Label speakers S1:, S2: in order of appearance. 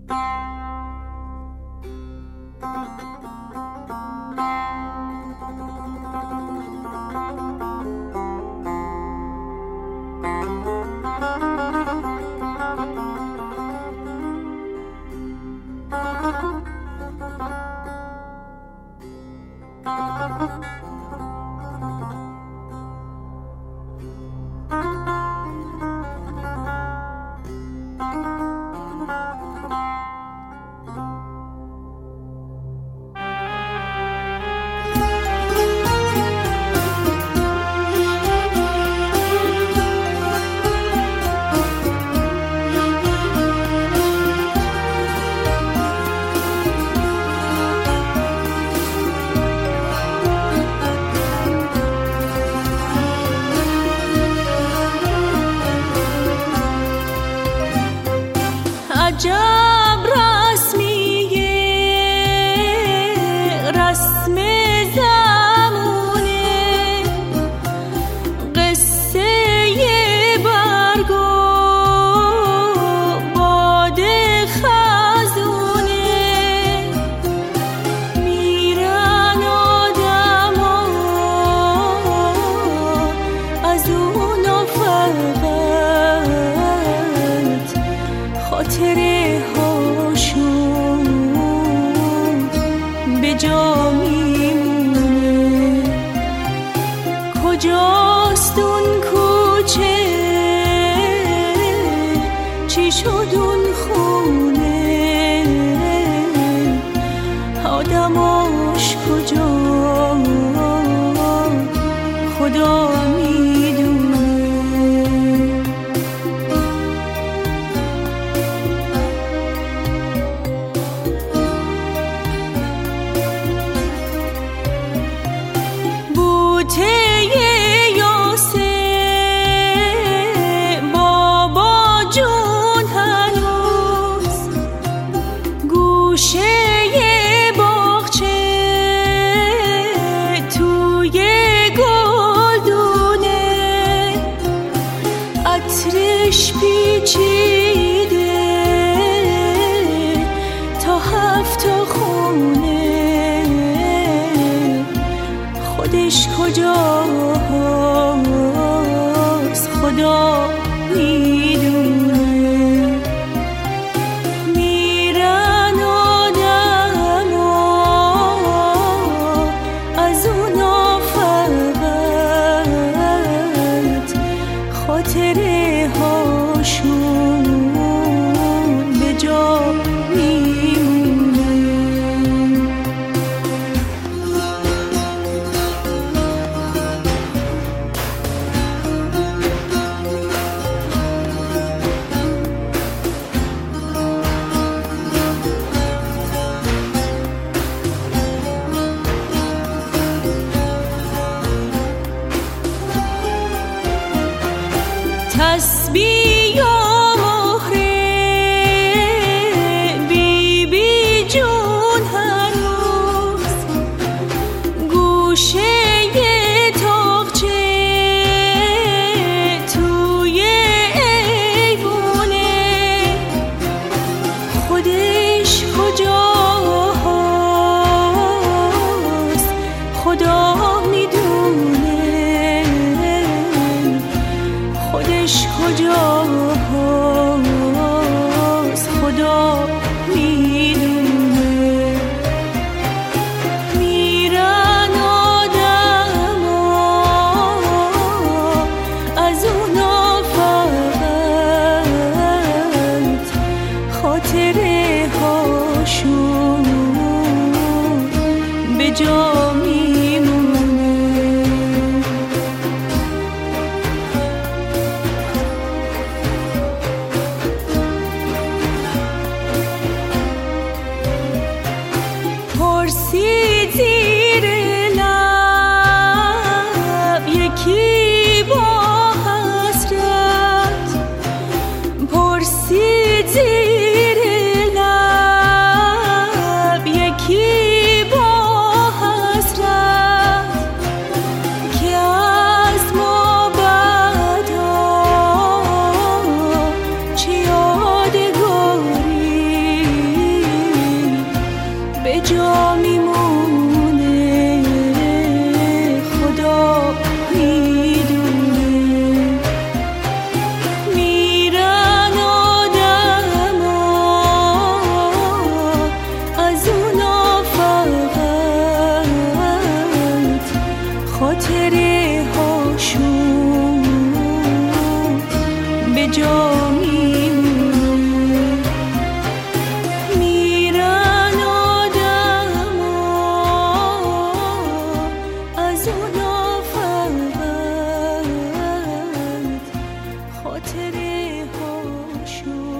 S1: عجب رسمیه رسم زمونه قصه برگ و باد خزونه میرن آدما از اون فقط خاطره هاشون به جا میمونه کجاست اون کوچه چی شد اون خونه آدماش کجا خدا میدونه عطرش پیچیده تا 7 خونه خودش کجاست خدا میدونه میرن آدما از اونا فقط خاطره هاشون به جا میمونه تسبیح و مهره بی بی جون هنوز گوشه تاقچه توی ایوونه خودش کجاست خدا میدونه خودش کجاست خدا میدونه میرن آدما از اونا فقط خاطره هاشون به جا میمونه پرسید زیر لب یکی با حسرت پرسید زیر لب یکی با حسرت که از ما بعدا چه یادگاری جا میمونه، خدا میدونه. میرن آدما از اونا فقط خاطره هاشون به جا میمونه. میرن آدما از اونا فقط خاطره هاشون